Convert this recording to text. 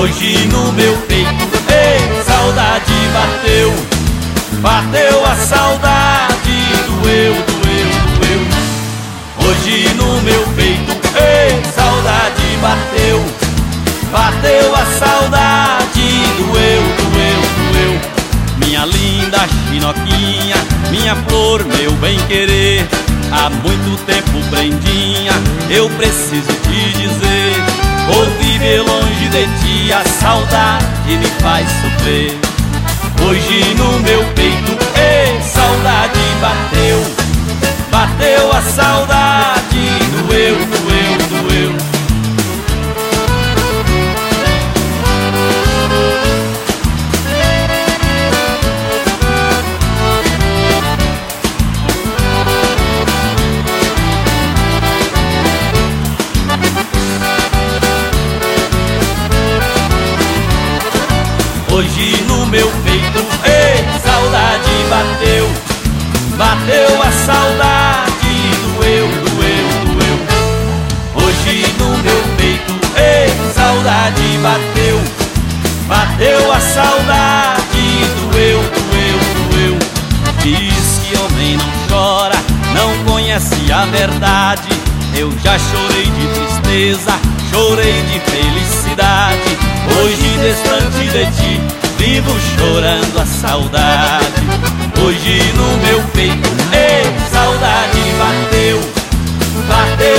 Hoje no meu peito, ei, saudade bateu. Bateu a saudade, doeu, doeu, doeu. Hoje no meu peito, ei, saudade bateu. Bateu a saudade, doeu, doeu, doeu. Minha linda chinoquinha, minha flor, meu bem-querer, há muito tempo prendinha, eu preciso te dizer. Por viver longe de ti, a saudade me faz sofrer. Hoje no meu peito, ei, saudade bateu. Bateu a saudade, doeu, doeu, doeu. Hoje no meu peito, ei, saudade bateu. Bateu a saudade, doeu, doeu, doeu. Hoje no meu peito, ei, saudade bateu. Bateu a saudade, doeu, doeu, doeu. Diz que homem não chora, não conhece a verdade. Eu já chorei de tristeza, chorei de felicidade. Hoje distante de ti, vivo chorando a saudade. Hoje no meu peito, ei, saudade bateu. Bateu